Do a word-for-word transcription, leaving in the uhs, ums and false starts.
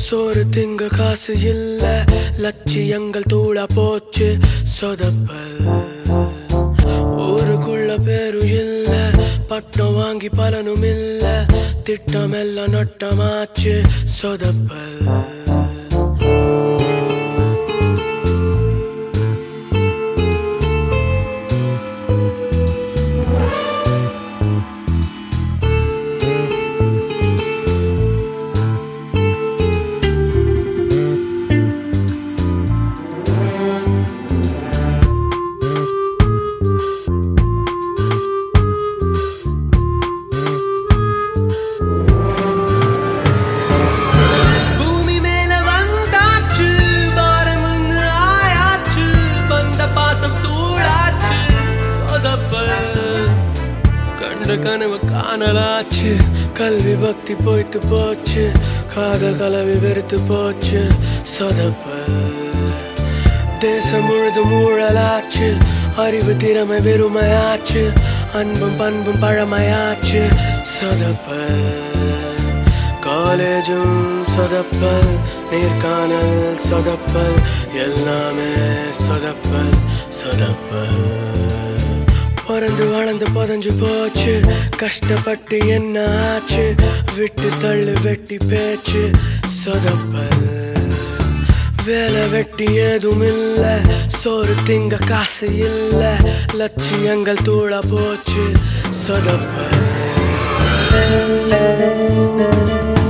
சோறு திங்க காசு இல்ல, லட்சியங்கள் தூளா போச்சு சொதப்பல். ஊருக்குள்ள பேரும் இல்ல, பட்டம் வாங்கி பலனும் இல்ல, திட்டம் எல்லாம் நட்டமாச்சு சொதப்பல். கனவு காணலாச்சு, கல்வி பக்தி போய்த்து போச்சு, காதல் கலவி வெறுத்து போச்சு சொதப்பல். தேசம் முழுதும் ஊழலாச்சு, அறிவு திறமை வெறுமையாச்சு, அன்பும் பண்பும் பழமையாச்சு சொதப்பல். காலேஜும் சொதப்பல், நேர்காணல் சொதப்பல், எல்லாமே சொதப்பல் சொதப்பல். பிறந்து வளர்ந்து புதஞ்சு போச்சு, கஷ்டப்பட்டு என்ன ஆச்சு, விட்டு தள்ளு வெட்டி பேச்சு சொதப்பல். வேலை வெட்டி ஏதும் இல்ல, சோறு திங்க காசு இல்ல, லட்சியங்கள் தூளா போச்சு சொதப்பல்.